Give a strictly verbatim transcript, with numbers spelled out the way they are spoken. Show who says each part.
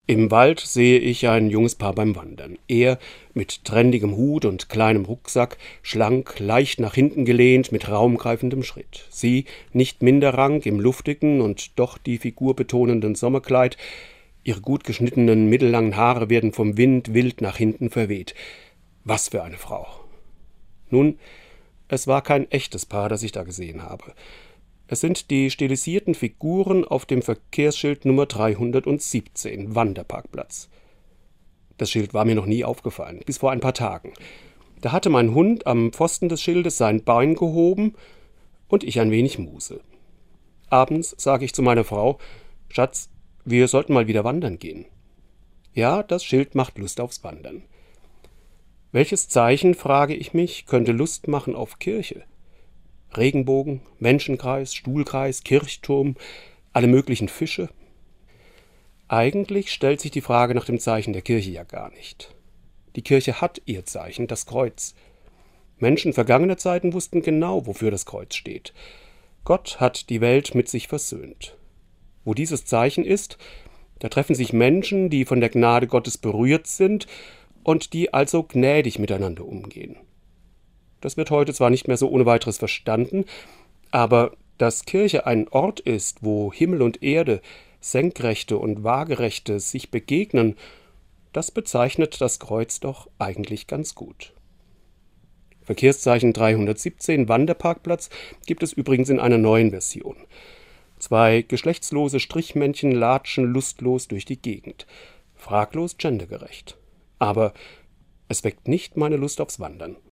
Speaker 1: Im Wald sehe ich ein junges Paar beim Wandern. Er mit trendigem Hut und kleinem Rucksack, schlank, leicht nach hinten gelehnt, mit raumgreifendem Schritt. Sie, nicht minder rank, im luftigen und doch die Figur betonenden Sommerkleid. Ihre gut geschnittenen, mittellangen Haare werden vom Wind wild nach hinten verweht. Was für eine Frau! Nun, es war kein echtes Paar, das ich da gesehen habe. Es sind die stilisierten Figuren auf dem Verkehrsschild Nummer dreihundertsiebzehn, Wanderparkplatz. Das Schild war mir noch nie aufgefallen, bis vor ein paar Tagen. Da hatte mein Hund am Pfosten des Schildes sein Bein gehoben und ich ein wenig Muße. Abends sage ich zu meiner Frau: Schatz, wir sollten mal wieder wandern gehen. Ja, das Schild macht Lust aufs Wandern. Welches Zeichen, frage ich mich, könnte Lust machen auf Kirche? Regenbogen, Menschenkreis, Stuhlkreis, Kirchturm, alle möglichen Fische? Eigentlich stellt sich die Frage nach dem Zeichen der Kirche ja gar nicht. Die Kirche hat ihr Zeichen, das Kreuz. Menschen vergangener Zeiten wussten genau, wofür das Kreuz steht. Gott hat die Welt mit sich versöhnt. Wo dieses Zeichen ist, da treffen sich Menschen, die von der Gnade Gottes berührt sind und die also gnädig miteinander umgehen. Das wird heute zwar nicht mehr so ohne weiteres verstanden, aber dass Kirche ein Ort ist, wo Himmel und Erde, Senkrechte und Waagerechte sich begegnen, das bezeichnet das Kreuz doch eigentlich ganz gut. Verkehrszeichen dreihundertsiebzehn, Wanderparkplatz, gibt es übrigens in einer neuen Version. Zwei geschlechtslose Strichmännchen latschen lustlos durch die Gegend. Fraglos gendergerecht. Aber es weckt nicht meine Lust aufs Wandern.